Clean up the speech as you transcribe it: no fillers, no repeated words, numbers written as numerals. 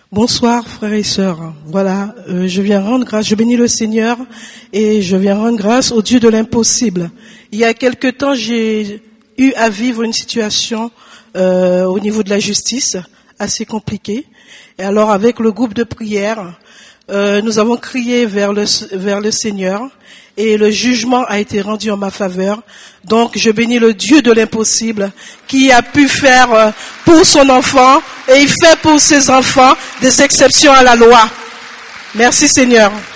Bonsoir frères et sœurs. Voilà, je viens rendre grâce, je bénis le Seigneur et je viens rendre grâce au Dieu de l'impossible. Il y a quelque temps, j'ai eu à vivre une situation au niveau de la justice assez compliquée. Et alors avec le groupe de prière, nous avons crié vers le Seigneur et le jugement a été rendu en ma faveur. Donc je bénis le Dieu de l'impossible qui a pu faire pour son enfant et il fait pour ses enfants des exceptions à la loi. Merci Seigneur.